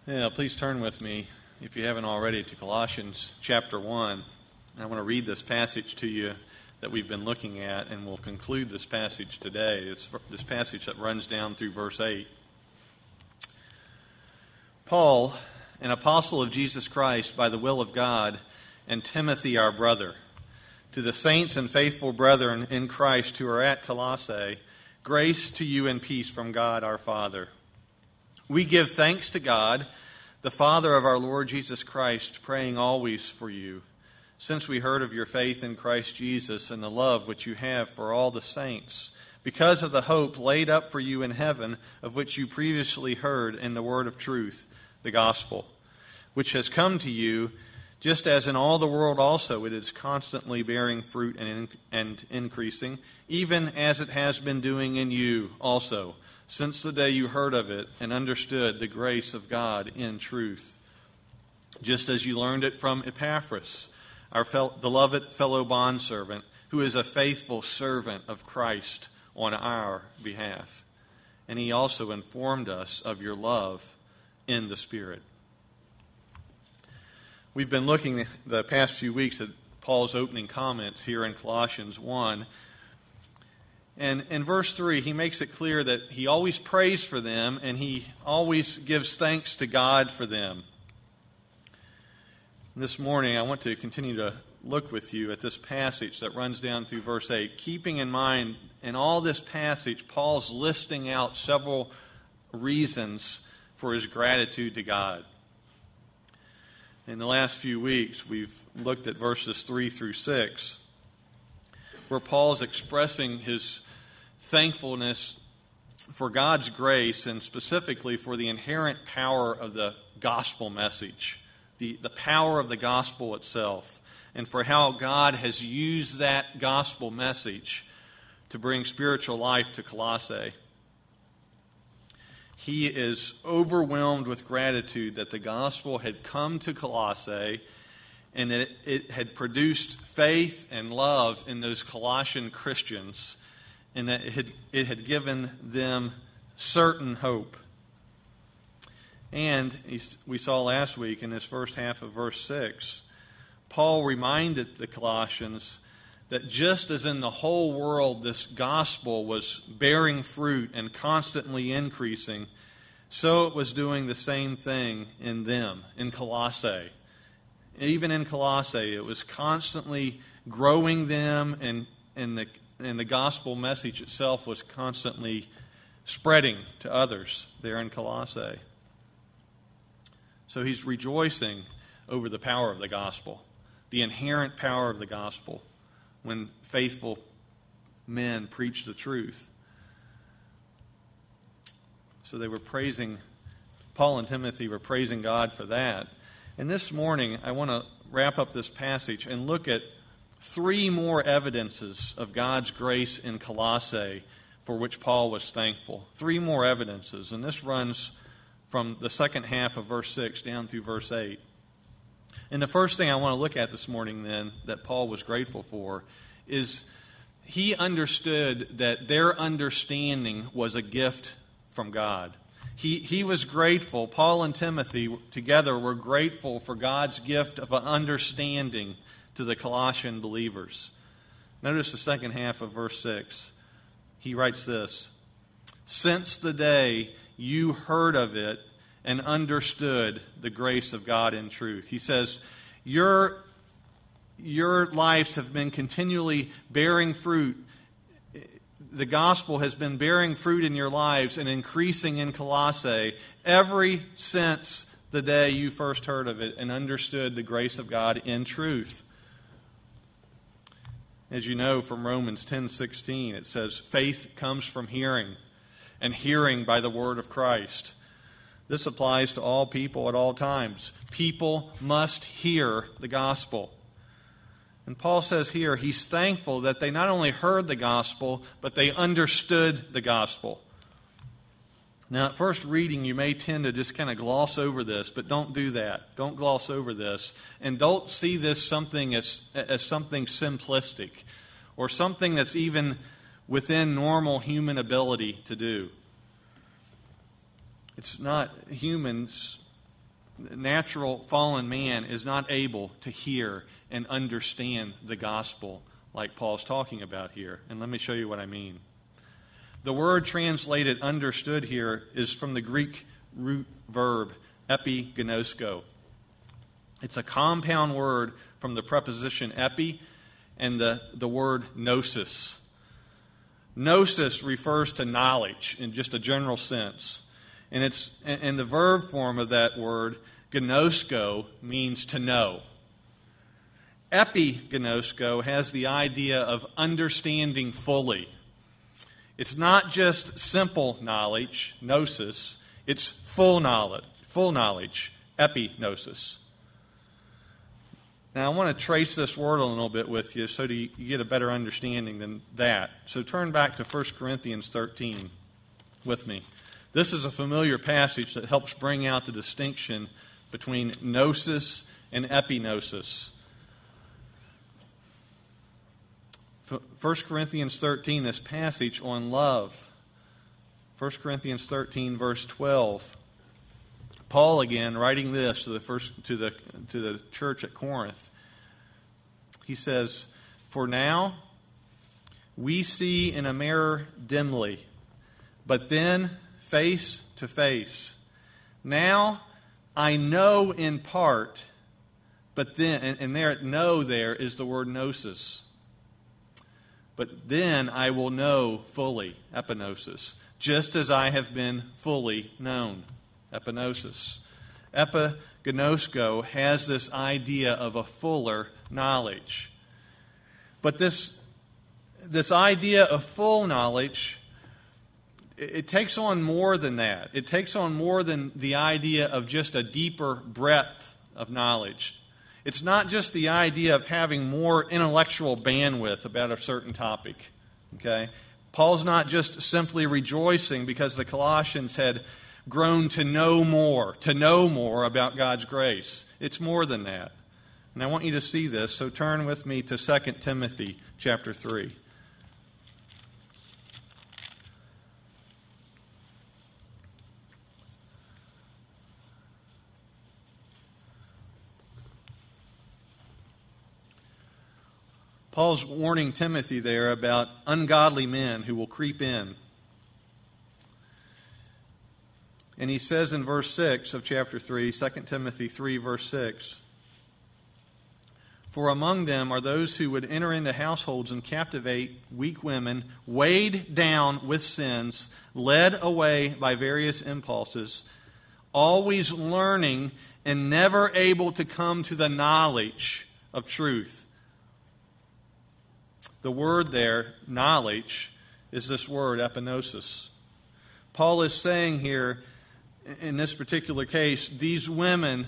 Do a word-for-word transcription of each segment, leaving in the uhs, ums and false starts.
Yeah, please turn with me, if you haven't already, to Colossians chapter one. I want to read this passage to you that we've been looking at, and we'll conclude this passage today. It's this passage that runs down through verse eight. Paul, an apostle of Jesus Christ by the will of God, and Timothy our brother, to the saints and faithful brethren in Christ who are at Colossae, grace to you and peace from God our Father. We give thanks to God, the Father of our Lord Jesus Christ, praying always for you, since we heard of your faith in Christ Jesus and the love which you have for all the saints, because of the hope laid up for you in heaven, of which you previously heard in the word of truth, the gospel, which has come to you, just as in all the world also it is constantly bearing fruit and, in, and increasing, even as it has been doing in you also, since the day you heard of it and understood the grace of God in truth, just as you learned it from Epaphras, our fel- beloved fellow bondservant, who is a faithful servant of Christ on our behalf. And he also informed us of your love in the Spirit. We've been looking the past few weeks at Paul's opening comments here in Colossians one. And in verse three, he makes it clear that he always prays for them and he always gives thanks to God for them. This morning, I want to continue to look with you at this passage that runs down through verse eight, keeping in mind in all this passage, Paul's listing out several reasons for his gratitude to God. In the last few weeks, we've looked at verses three through six, where Paul is expressing his thankfulness for God's grace and specifically for the inherent power of the gospel message, the, the power of the gospel itself, and for how God has used that gospel message to bring spiritual life to Colossae. He is overwhelmed with gratitude that the gospel had come to Colossae and that it had produced faith and love in those Colossian Christians, and that it had, it had given them certain hope. And we saw last week in this first half of verse six, Paul reminded the Colossians that just as in the whole world this gospel was bearing fruit and constantly increasing, so it was doing the same thing in them, in Colossae. Even in Colossae, it was constantly growing them, and, and, the, and the gospel message itself was constantly spreading to others there in Colossae. So he's rejoicing over the power of the gospel, the inherent power of the gospel, when faithful men preach the truth. So they were praising, Paul and Timothy were praising God for that. And this morning, I want to wrap up this passage and look at three more evidences of God's grace in Colossae for which Paul was thankful. Three more evidences. And this runs from the second half of verse six down through verse eight. And the first thing I want to look at this morning then that Paul was grateful for is he understood that their understanding was a gift from God. He, he was grateful, Paul and Timothy together were grateful for God's gift of an understanding to the Colossian believers. Notice the second half of verse six. He writes this, "Since the day you heard of it and understood the grace of God in truth." He says, your, your lives have been continually bearing fruit. The gospel has been bearing fruit in your lives and increasing in Colossae ever since the day you first heard of it and understood the grace of God in truth. As you know from Romans ten sixteen, it says, faith comes from hearing, and hearing by the word of Christ. This applies to all people at all times. People must hear the gospel. And Paul says here, he's thankful that they not only heard the gospel, but they understood the gospel. Now, at first reading, you may tend to just kind of gloss over this, but don't do that. Don't gloss over this. And don't see this something as, as something simplistic or something that's even within normal human ability to do. It's not humans natural fallen man is not able to hear and understand the gospel like Paul's talking about here. And let me show you what I mean. The word translated understood here is from the Greek root verb epigenosko. It's a compound word from the preposition epi and the, the word gnosis. Gnosis refers to knowledge in just a general sense. And it's and the verb form of that word, gnosko, means to know. Epigenosko has the idea of understanding fully. It's not just simple knowledge, gnosis, it's full knowledge, full knowledge, epignosis. Now, I want to trace this word a little bit with you so that you get a better understanding than that. So turn back to First Corinthians thirteen with me. This is a familiar passage that helps bring out the distinction between gnosis and epignosis. First Corinthians thirteen, this passage on love. First Corinthians thirteen, verse twelve. Paul again writing this to the first to the to the church at Corinth. He says, "For now we see in a mirror dimly, but then face to face. Now I know in part, but then," and, and there, know there is the word gnosis. "But then I will know fully," epignosis, "just as I have been fully known," epignosis. Epigenosko has this idea of a fuller knowledge. But this, this idea of full knowledge, it, it takes on more than that. It takes on more than the idea of just a deeper breadth of knowledge. It's not just the idea of having more intellectual bandwidth about a certain topic. Okay? Paul's not just simply rejoicing because the Colossians had grown to know more, to know more about God's grace. It's more than that. And I want you to see this, so turn with me to Second Timothy chapter three. Paul's warning Timothy there about ungodly men who will creep in. And he says in verse six of chapter three, Second Timothy three, verse six, "For among them are those who would enter into households and captivate weak women, weighed down with sins, led away by various impulses, always learning and never able to come to the knowledge of truth." The word there, knowledge, is this word, epignosis. Paul is saying here, in this particular case, these women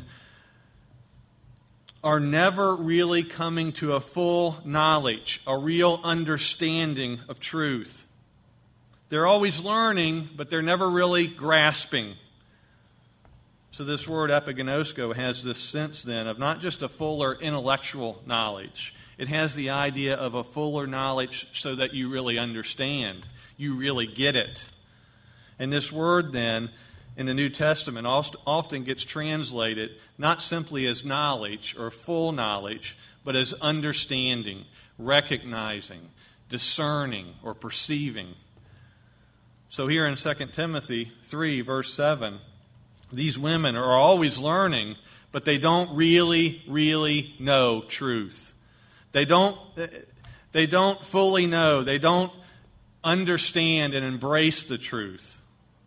are never really coming to a full knowledge, a real understanding of truth. They're always learning, but they're never really grasping. So this word epigenosko has this sense then of not just a fuller intellectual knowledge. It has the idea of a fuller knowledge so that you really understand. You really get it. And this word then in the New Testament often gets translated not simply as knowledge or full knowledge, but as understanding, recognizing, discerning, or perceiving. So here in Second Timothy three, verse seven, these women are always learning, but they don't really, really know truth. They don't, they don't fully know. They don't understand and embrace the truth.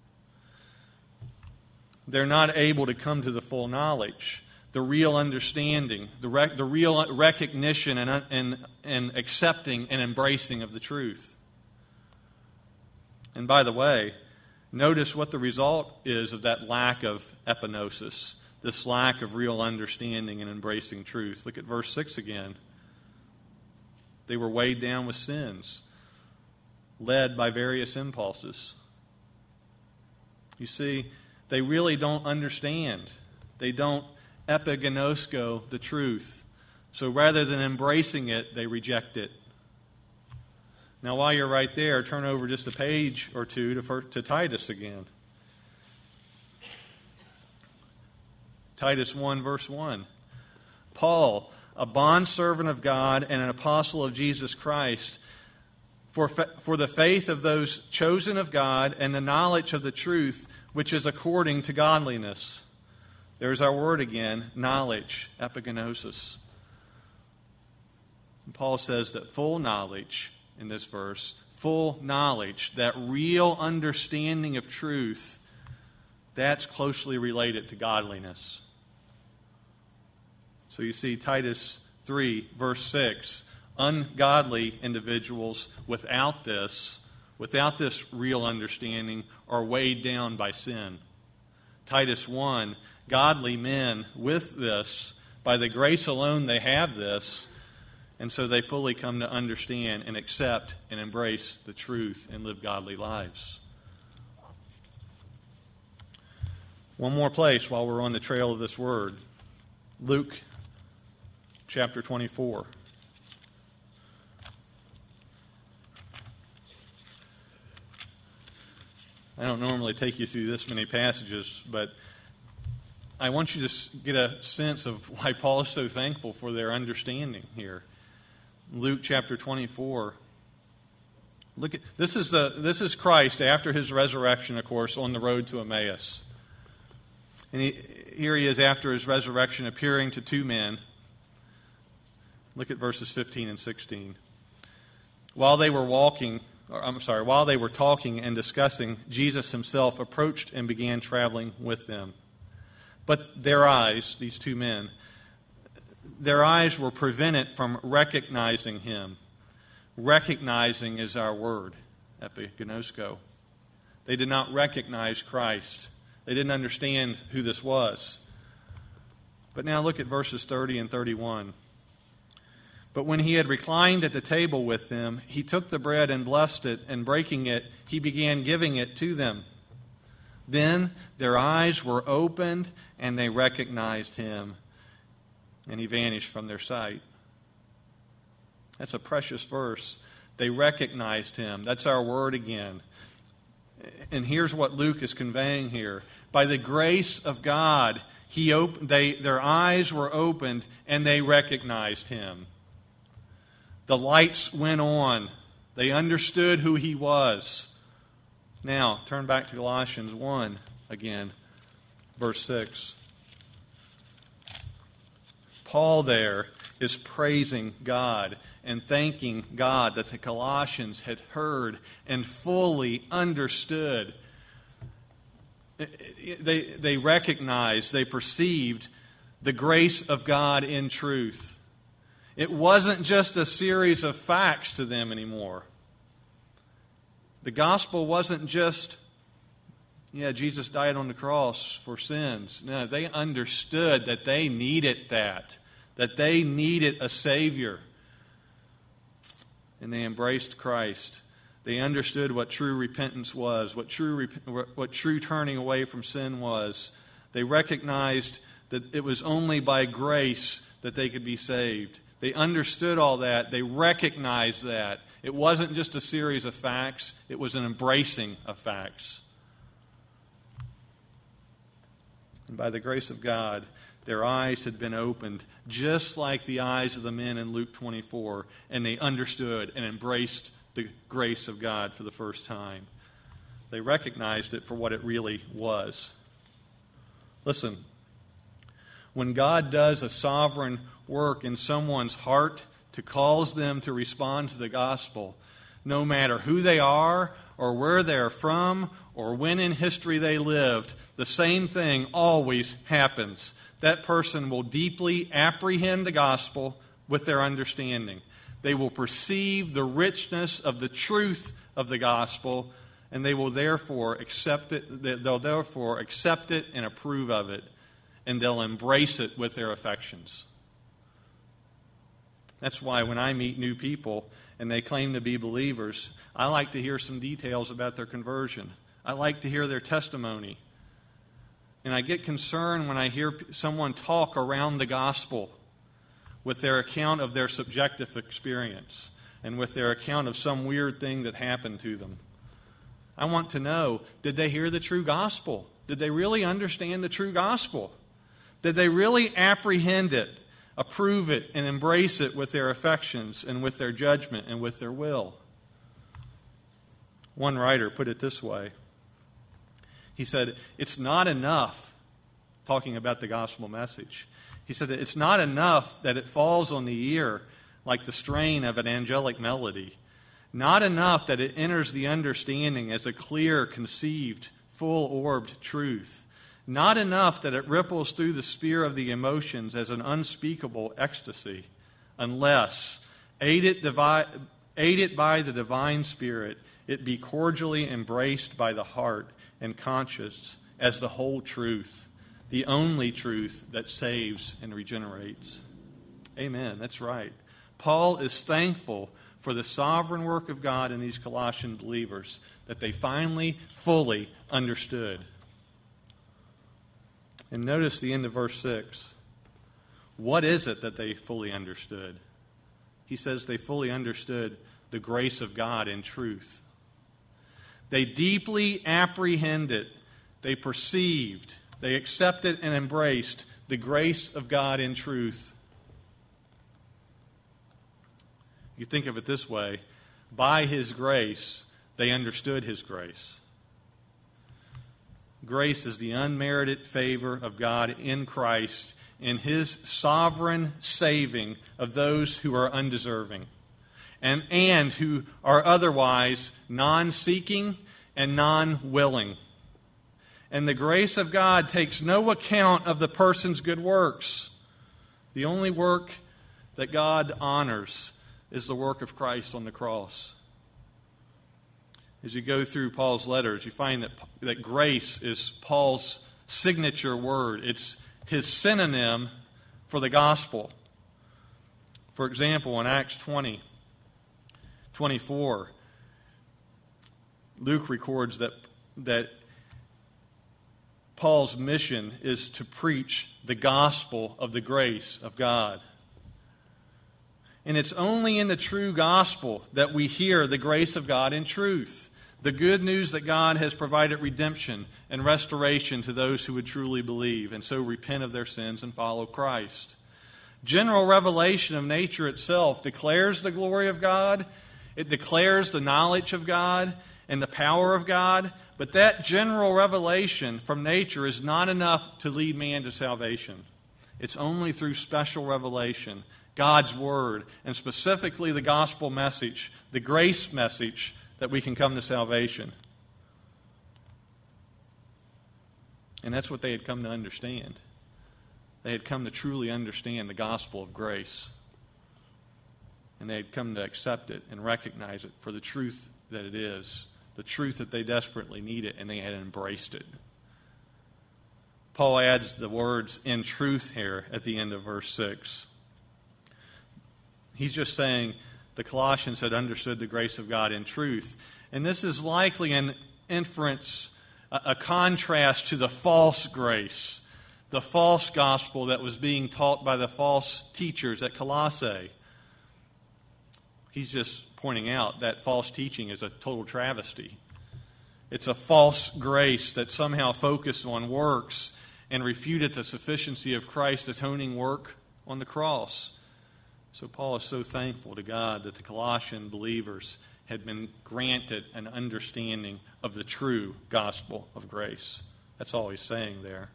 They're not able to come to the full knowledge, the real understanding, the, rec- the real recognition and, and, and accepting and embracing of the truth. And by the way, notice what the result is of that lack of epignosis, this lack of real understanding and embracing truth. Look at verse six again. They were weighed down with sins, led by various impulses. You see, they really don't understand. They don't epigenosko the truth. So rather than embracing it, they reject it. Now, while you're right there, turn over just a page or two to, to Titus again. Titus one, verse one. Paul, a bondservant of God and an apostle of Jesus Christ, for, fa- for the faith of those chosen of God and the knowledge of the truth which is according to godliness. There's our word again, knowledge, epigenosis. And Paul says that full knowledge in this verse, full knowledge, that real understanding of truth, that's closely related to godliness. So you see Titus three, verse six, ungodly individuals without this, without this real understanding, are weighed down by sin. Titus one, godly men with this, by the grace alone they have this, and so they fully come to understand and accept and embrace the truth and live godly lives. One more place while we're on the trail of this word. Luke chapter twenty-four. I don't normally take you through this many passages, but I want you to get a sense of why Paul is so thankful for their understanding here. Luke chapter twenty-four. Look at this is the this is Christ after his resurrection, of course, on the road to Emmaus. And he, here he is after his resurrection, appearing to two men. Look at verses fifteen and sixteen. While they were walking, or I'm sorry, while they were talking and discussing, Jesus himself approached and began traveling with them. But their eyes, these two men, their eyes were prevented from recognizing him. Recognizing is our word, epigenosko. They did not recognize Christ. They didn't understand who this was. But now look at verses thirty and thirty-one. But when he had reclined at the table with them, he took the bread and blessed it, and breaking it, he began giving it to them. Then their eyes were opened, and they recognized him, and he vanished from their sight. That's a precious verse. They recognized him. That's our word again. And here's what Luke is conveying here. By the grace of God, he op- they, their eyes were opened, and they recognized him. The lights went on. They understood who he was. Now, turn back to Colossians one again, verse six. Paul there is praising God and thanking God that the Colossians had heard and fully understood. They, they recognized, they perceived the grace of God in truth. It wasn't just a series of facts to them anymore. The gospel wasn't just, yeah, Jesus died on the cross for sins. No, they understood that they needed that, that they needed a Savior. And they embraced Christ. They understood what true repentance was, what true, what true turning away from sin was. They recognized that it was only by grace that they could be saved. They understood all that. They recognized that. It wasn't just a series of facts. It was an embracing of facts. And by the grace of God, their eyes had been opened, just like the eyes of the men in Luke twenty-four, and they understood and embraced the grace of God for the first time. They recognized it for what it really was. Listen, when God does a sovereign work in someone's heart to cause them to respond to the gospel, no matter who they are or where they're from or when in history they lived, the same thing always happens. That person will deeply apprehend the gospel with their understanding. They will perceive the richness of the truth of the gospel, and they will therefore accept it. They'll therefore accept it and approve of it, and they'll embrace it with their affections. That's why when I meet new people and they claim to be believers, I like to hear some details about their conversion. I like to hear their testimony. And I get concerned when I hear someone talk around the gospel with their account of their subjective experience and with their account of some weird thing that happened to them. I want to know, did they hear the true gospel? Did they really understand the true gospel? Did they really apprehend it, approve it, and embrace it with their affections and with their judgment and with their will? One writer put it this way. He said, it's not enough, talking about the gospel message. He said, it's not enough that it falls on the ear like the strain of an angelic melody. Not enough that it enters the understanding as a clear, conceived, full-orbed truth. Not enough that it ripples through the sphere of the emotions as an unspeakable ecstasy, unless, aided, divi- aided by the divine Spirit, it be cordially embraced by the heart and conscience as the whole truth, the only truth that saves and regenerates. Amen. That's right. Paul is thankful for the sovereign work of God in these Colossian believers, that they finally, fully understood. And notice the end of verse six. What is it that they fully understood? He says they fully understood the grace of God in truth. They deeply apprehended, they perceived, they accepted and embraced the grace of God in truth. You think of it this way, by His grace, they understood His grace. Grace is the unmerited favor of God in Christ in His sovereign saving of those who are undeserving and, and who are otherwise non-seeking and non-willing. And the grace of God takes no account of the person's good works. The only work that God honors is the work of Christ on the cross. As you go through Paul's letters, you find that, that grace is Paul's signature word. It's his synonym for the gospel. For example, in Acts twenty, twenty-four, Luke records that, that Paul's mission is to preach the gospel of the grace of God. And it's only in the true gospel that we hear the grace of God in truth. The good news that God has provided redemption and restoration to those who would truly believe and so repent of their sins and follow Christ. General revelation of nature itself declares the glory of God. It declares the knowledge of God and the power of God. But that general revelation from nature is not enough to lead man to salvation. It's only through special revelation, God's Word, and specifically the gospel message, the grace message, that we can come to salvation. And that's what they had come to understand. They had come to truly understand the gospel of grace. And they had come to accept it and recognize it for the truth that it is, the truth that they desperately needed, and they had embraced it. Paul adds the words "in truth" here at the end of verse six. He's just saying the Colossians had understood the grace of God in truth. And this is likely an inference, a, a contrast to the false grace, the false gospel that was being taught by the false teachers at Colossae. He's just pointing out that false teaching is a total travesty. It's a false grace that somehow focused on works and refuted the sufficiency of Christ's atoning work on the cross. So Paul is so thankful to God that the Colossian believers had been granted an understanding of the true gospel of grace. That's all he's saying there.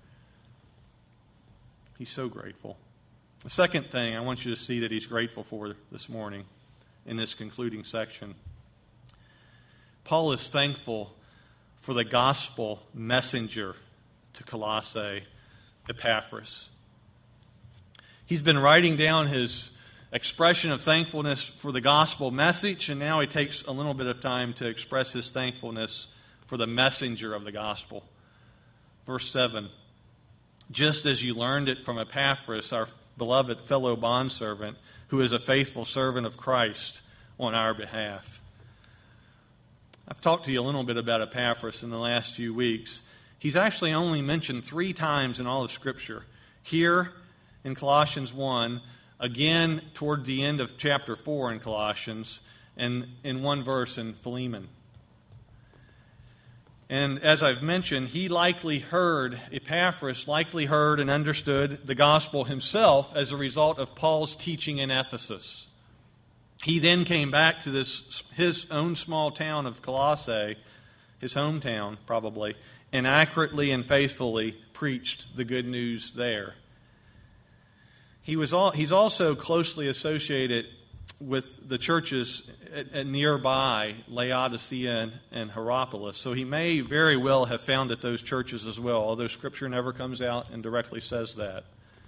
He's so grateful. The second thing I want you to see that he's grateful for this morning in this concluding section, Paul is thankful for the gospel messenger to Colossae, Epaphras. He's been writing down his expression of thankfulness for the gospel message, and now he takes a little bit of time to express his thankfulness for the messenger of the gospel. Verse seven, just as you learned it from Epaphras, our beloved fellow bondservant, who is a faithful servant of Christ on our behalf. I've talked to you a little bit about Epaphras in the last few weeks. He's actually only mentioned three times in all of Scripture. Here in Colossians one, again toward the end of chapter four in Colossians, and in one verse in Philemon. And as I've mentioned, he likely heard, Epaphras likely heard and understood the gospel himself as a result of Paul's teaching in Ephesus. He then came back to this his own small town of Colossae, his hometown probably, and accurately and faithfully preached the good news there. He was all, he's also closely associated with the churches at, at nearby, Laodicea and, and Hierapolis. So he may very well have founded those churches as well, although Scripture never comes out and directly says that.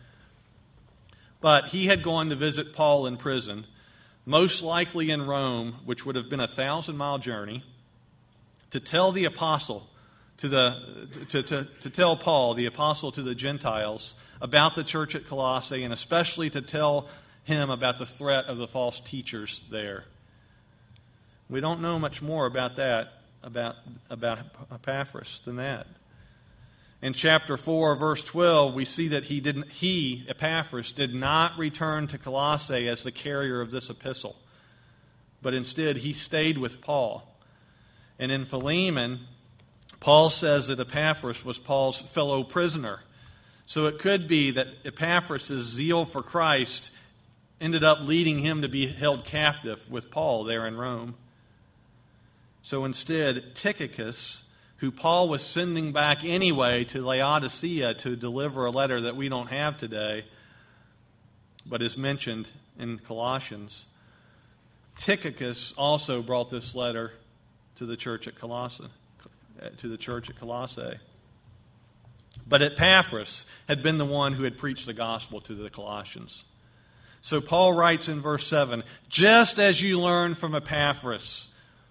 But he had gone to visit Paul in prison, most likely in Rome, which would have been a thousand-mile journey, to tell the apostle, to, the, to, to, to tell Paul, the apostle to the Gentiles, about the church at Colossae, and especially to tell him about the threat of the false teachers there. We don't know much more about that, about, about Epaphras than that. In chapter four, verse twelve, we see that he didn't he, Epaphras, did not return to Colossae as the carrier of this epistle, but instead he stayed with Paul. And in Philemon, Paul says that Epaphras was Paul's fellow prisoner. So it could be that Epaphras' zeal for Christ ended up leading him to be held captive with Paul there in Rome. So instead, Tychicus, who Paul was sending back anyway to Laodicea to deliver a letter that we don't have today, but is mentioned in Colossians, Tychicus also brought this letter to the church at Colossae, to the church at Colossae. But Epaphras had been the one who had preached the gospel to the Colossians. So Paul writes in verse seven, just as you learned from Epaphras.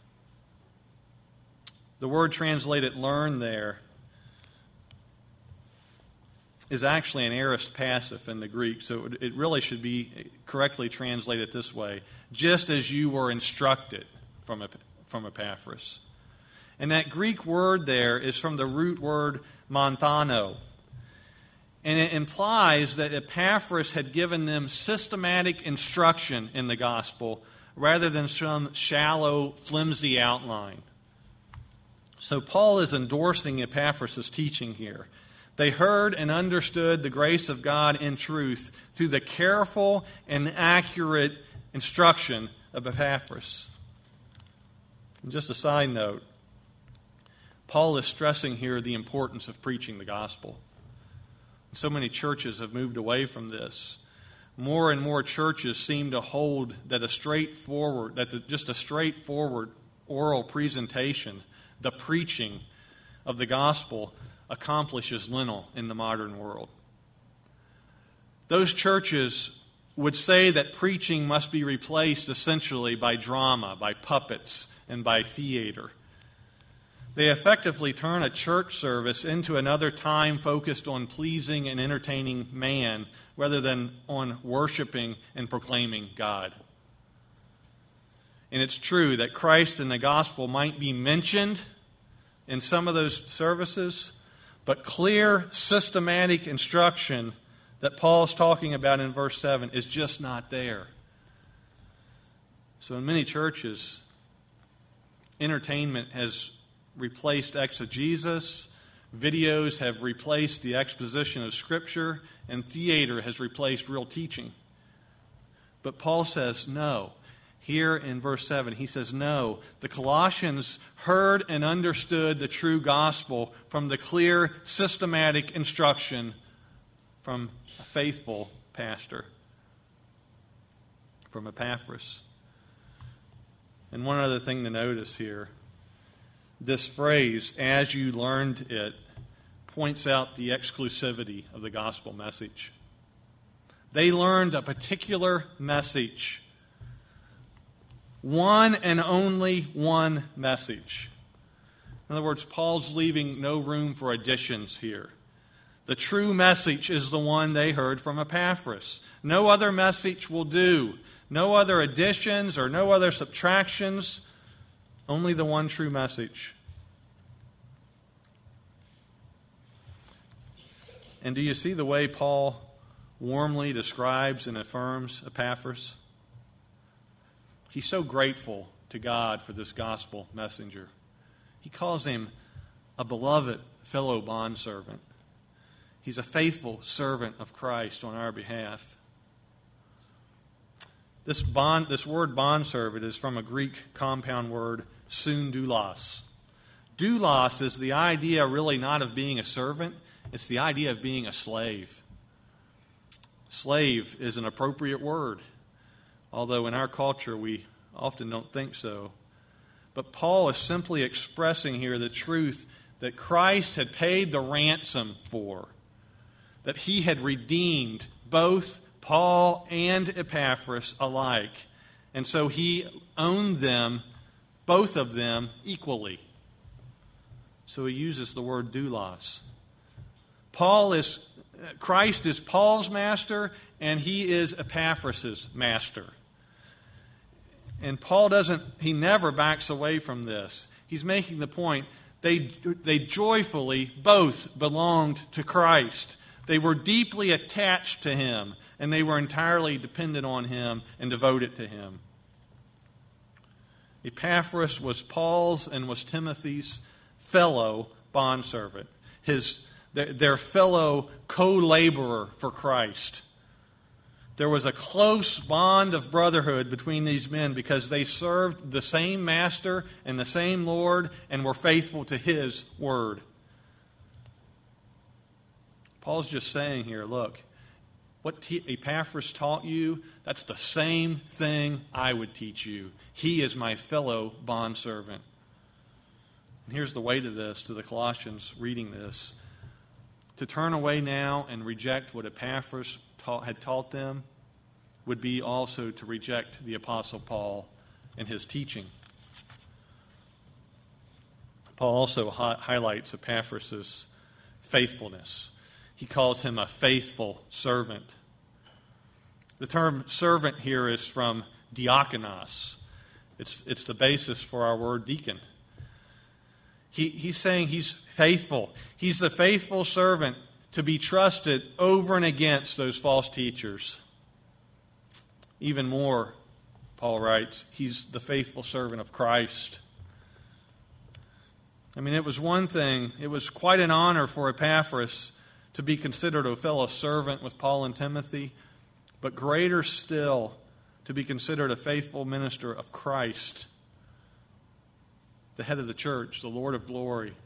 The word translated learn there is actually an aorist passive in the Greek, so it really should be correctly translated this way, just as you were instructed from, from Epaphras. And that Greek word there is from the root word monthano. And it implies that Epaphras had given them systematic instruction in the gospel rather than some shallow, flimsy outline. So Paul is endorsing Epaphras' teaching here. They heard and understood the grace of God in truth through the careful and accurate instruction of Epaphras. And just a side note, Paul is stressing here the importance of preaching the gospel. So many churches have moved away from this. More and more churches seem to hold that a straightforward, that the, just a straightforward oral presentation, the preaching of the gospel, accomplishes little in the modern world. Those churches would say that preaching must be replaced essentially by drama, by puppets, and by theater. They effectively turn a church service into another time focused on pleasing and entertaining man rather than on worshiping and proclaiming God. And it's true that Christ and the gospel might be mentioned in some of those services, but clear, systematic instruction that Paul's talking about in verse seven is just not there. So in many churches, entertainment has replaced exegesis, videos have replaced the exposition of Scripture, and theater has replaced real teaching. But Paul says no. Here in verse seven, he says no. The Colossians heard and understood the true gospel from the clear, systematic instruction from a faithful pastor, from Epaphras. And one other thing to notice here, this phrase, as you learned it, points out the exclusivity of the gospel message. They learned a particular message. One and only one message. In other words, Paul's leaving no room for additions here. The true message is the one they heard from Epaphras. No other message will do. No other additions or no other subtractions. Only the one true message. And do you see the way Paul warmly describes and affirms Epaphras? He's so grateful to God for this gospel messenger. He calls him a beloved fellow bondservant. He's a faithful servant of Christ on our behalf. This bond, this word bondservant is from a Greek compound word, sundulos. Doulos is the idea really not of being a servant, it's the idea of being a slave. Slave is an appropriate word, although in our culture we often don't think so. But Paul is simply expressing here the truth that Christ had paid the ransom for, that he had redeemed both Paul and Epaphras alike. And so he owned them, both of them, equally. So he uses the word doulos. Paul is, Christ is Paul's master, and he is Epaphras' master. And Paul doesn't, he never backs away from this. He's making the point, they, they joyfully both belonged to Christ. They were deeply attached to him, and they were entirely dependent on him and devoted to him. Epaphras was Paul's and was Timothy's fellow bondservant, his, their, their fellow co-laborer for Christ. There was a close bond of brotherhood between these men because they served the same master and the same Lord and were faithful to his word. Paul's just saying here, look, what T- Epaphras taught you, that's the same thing I would teach you. He is my fellow bondservant. And here's the way to this, to the Colossians reading this. To turn away now and reject what Epaphras taught, had taught them would be also to reject the Apostle Paul and his teaching. Paul also hi- highlights Epaphras' faithfulness. He calls him a faithful servant. The term servant here is from diakonos. It's, it's the basis for our word deacon. He, he's saying he's faithful. He's the faithful servant to be trusted over and against those false teachers. Even more, Paul writes, he's the faithful servant of Christ. I mean, it was one thing, it was quite an honor for Epaphras to be considered a fellow servant with Paul and Timothy, but greater still to be considered a faithful minister of Christ, the head of the church, the Lord of glory.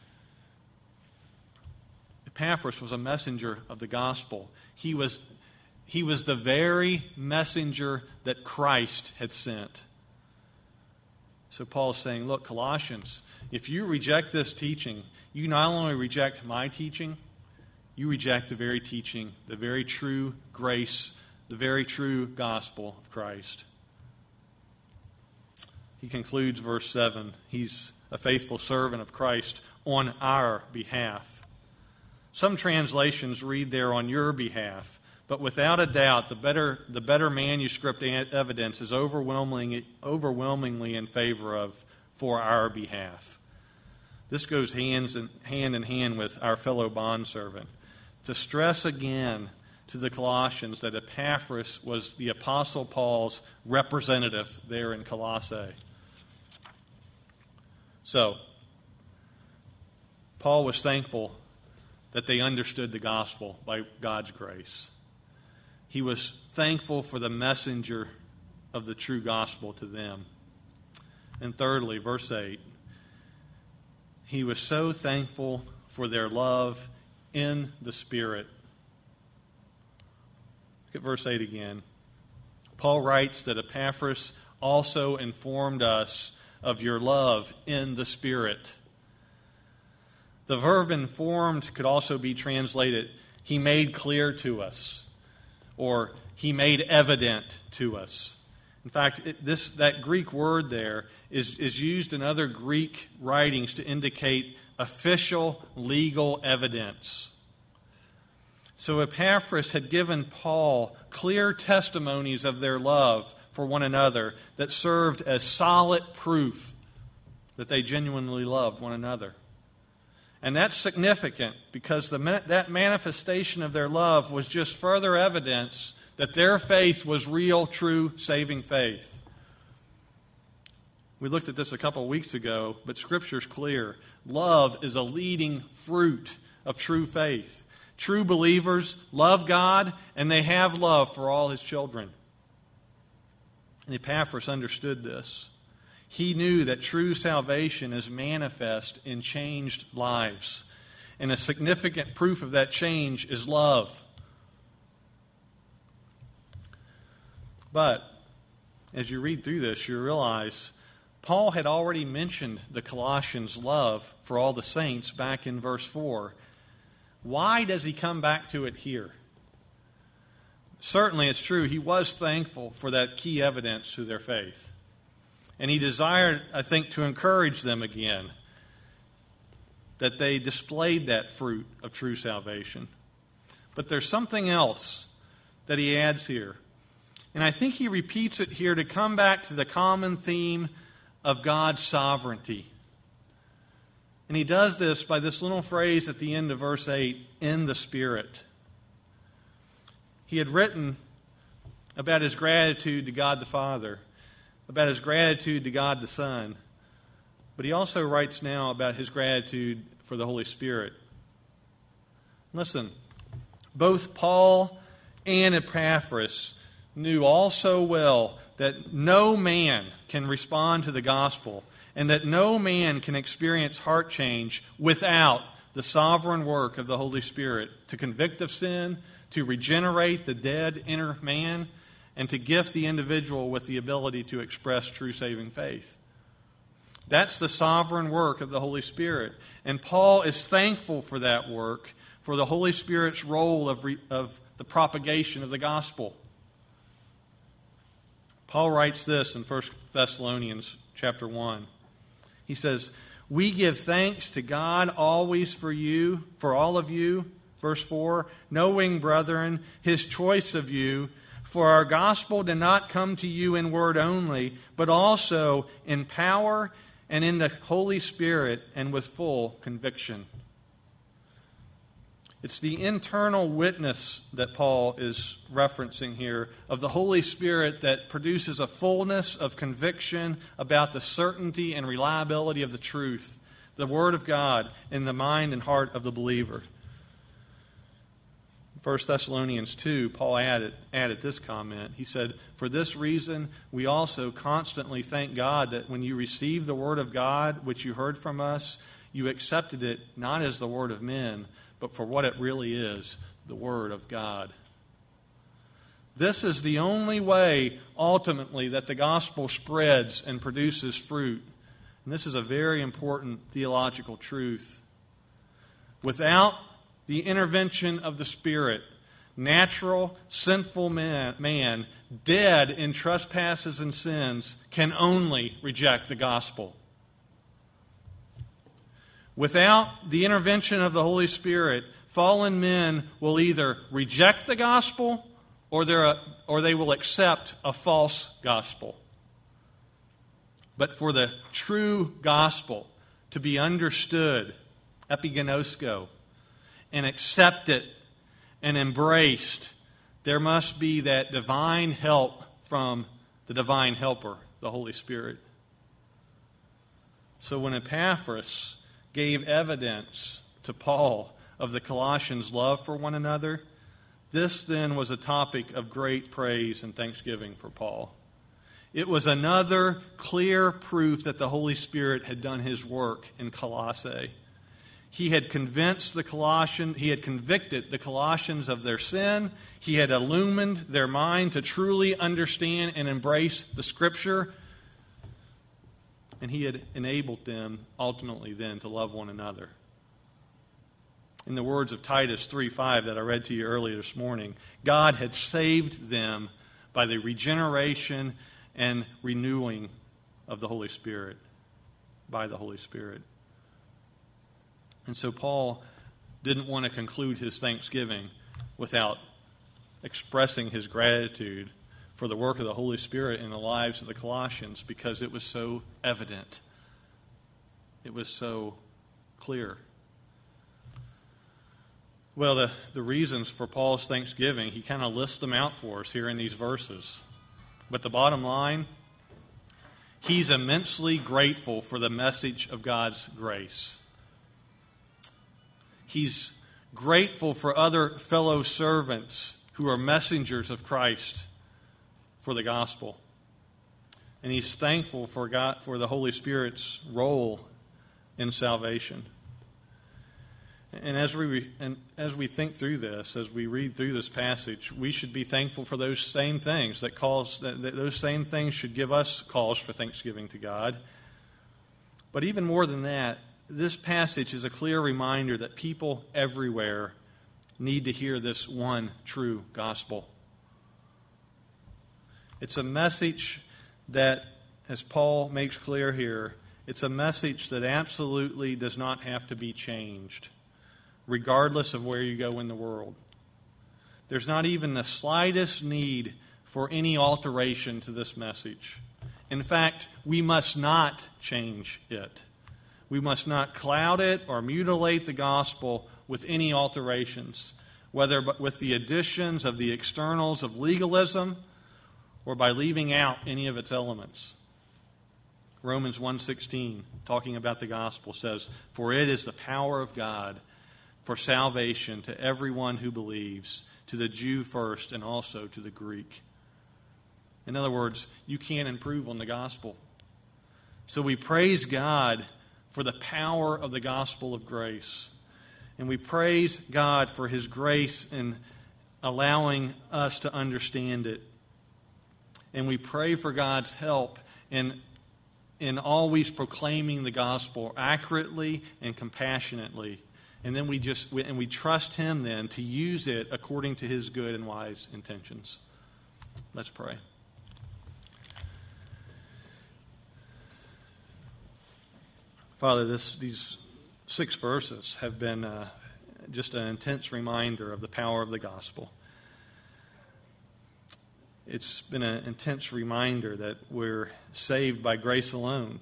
Epaphras was a messenger of the gospel. He was, he was the very messenger that Christ had sent. So Paul is saying, look, Colossians, if you reject this teaching, you not only reject my teaching, you reject the very teaching, the very true grace, the very true gospel of Christ. He concludes verse seven. He's a faithful servant of Christ on our behalf. Some translations read there on your behalf, but without a doubt, the better, the better manuscript evidence is overwhelmingly, overwhelmingly in favor of for our behalf. This goes hands in, hand in hand with our fellow bondservant. To stress again to the Colossians that Epaphras was the Apostle Paul's representative there in Colossae. So, Paul was thankful that they understood the gospel by God's grace. He was thankful for the messenger of the true gospel to them. And thirdly, verse eight, he was so thankful for their love in the Spirit. Look at verse eight again. Paul writes that Epaphras also informed us of your love in the Spirit. The verb informed could also be translated, he made clear to us, or he made evident to us. In fact, it, this that Greek word there is, is used in other Greek writings to indicate official legal evidence. So Epaphras had given Paul clear testimonies of their love for one another that served as solid proof that they genuinely loved one another. And that's significant because the, that manifestation of their love was just further evidence that their faith was real, true, saving faith. We looked at this a couple of weeks ago, but Scripture's clear. Love is a leading fruit of true faith. True believers love God, and they have love for all His children. And Epaphras understood this. He knew that true salvation is manifest in changed lives. And a significant proof of that change is love. But as you read through this, you realize Paul had already mentioned the Colossians' love for all the saints back in verse four. Why does he come back to it here? Certainly it's true, he was thankful for that key evidence to their faith. And he desired, I think, to encourage them again that they displayed that fruit of true salvation. But there's something else that he adds here. And I think he repeats it here to come back to the common theme of God's sovereignty. And he does this by this little phrase at the end of verse eight, in the Spirit. He had written about his gratitude to God the Father, about his gratitude to God the Son, but he also writes now about his gratitude for the Holy Spirit. Listen, both Paul and Epaphras knew all so well that no man can respond to the gospel and that no man can experience heart change without the sovereign work of the Holy Spirit to convict of sin, to regenerate the dead inner man, and to gift the individual with the ability to express true saving faith. That's the sovereign work of the Holy Spirit. And Paul is thankful for that work, for the Holy Spirit's role of, re, of the propagation of the gospel. Paul writes this in First Thessalonians chapter one. He says, "We give thanks to God always for you, for all of you," verse four, "knowing, brethren, His choice of you, for our gospel did not come to you in word only, but also in power and in the Holy Spirit and with full conviction." It's the internal witness that Paul is referencing here of the Holy Spirit that produces a fullness of conviction about the certainty and reliability of the truth, the Word of God, in the mind and heart of the believer. First Thessalonians two, Paul added, added this comment. He said, "For this reason we also constantly thank God that when you received the Word of God, which you heard from us, you accepted it not as the word of men, but for what it really is, the Word of God." This is the only way, ultimately, that the gospel spreads and produces fruit. And this is a very important theological truth. Without the intervention of the Spirit, natural, sinful man, man, dead in trespasses and sins, can only reject the gospel. Without the intervention of the Holy Spirit, fallen men will either reject the gospel or, they're, or they will accept a false gospel. But for the true gospel to be understood, epigenosko, and accepted and embraced, there must be that divine help from the divine helper, the Holy Spirit. So when Epaphras gave evidence to Paul of the Colossians' love for one another, this then was a topic of great praise and thanksgiving for Paul. It was another clear proof that the Holy Spirit had done His work in Colossae. He had convinced the Colossians, he had convicted the Colossians of their sin. He had illumined their mind to truly understand and embrace the Scripture. And he had enabled them ultimately then to love one another. In the words of Titus three five that I read to you earlier this morning, God had saved them by the regeneration and renewing of the Holy Spirit, by the Holy Spirit. And so Paul didn't want to conclude his thanksgiving without expressing his gratitude for the work of the Holy Spirit in the lives of the Colossians, because it was so evident. It was so clear. Well, the, the reasons for Paul's thanksgiving, he kind of lists them out for us here in these verses. But the bottom line, He's immensely grateful for the message of God's grace. He's grateful for other fellow servants who are messengers of Christ for the gospel. And he's thankful for God, for the Holy Spirit's role in salvation. And as we and as we think through this, as we read through this passage, we should be thankful for those same things that cause that, that those same things should give us cause for thanksgiving to God. But even more than that, this passage is a clear reminder that people everywhere need to hear this one true gospel. It's a message that, as Paul makes clear here, it's a message that absolutely does not have to be changed, regardless of where you go in the world. There's not even the slightest need for any alteration to this message. In fact, we must not change it. We must not cloud it or mutilate the gospel with any alterations, whether with the additions of the externals of legalism or by leaving out any of its elements. Romans one sixteen, talking about the gospel, says, "For it is the power of God for salvation to everyone who believes, to the Jew first and also to the Greek." In other words, you can't improve on the gospel. So we praise God for the power of the gospel of grace. And we praise God for His grace in allowing us to understand it. And we pray for God's help in, in always proclaiming the gospel accurately and compassionately. And then we just we, and we trust Him then to use it according to His good and wise intentions. Let's pray. Father, this, these six verses have been uh, just an intense reminder of the power of the gospel. It's been an intense reminder that we're saved by grace alone,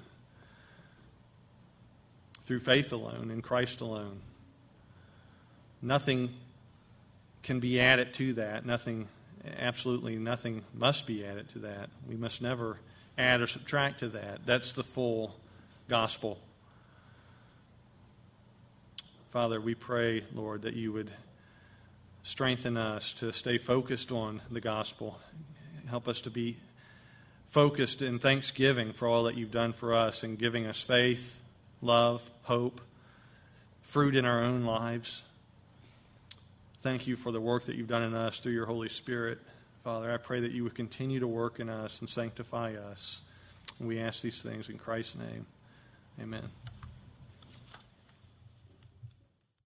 through faith alone, in Christ alone. Nothing can be added to that. Nothing, absolutely nothing must be added to that. We must never add or subtract to that. That's the full gospel. Father, we pray, Lord, that you would strengthen us to stay focused on the gospel. Help us to be focused in thanksgiving for all that you've done for us in giving us faith, love, hope, fruit in our own lives. Thank you for the work that you've done in us through your Holy Spirit. Father, I pray that you would continue to work in us and sanctify us. And we ask these things in Christ's name. Amen.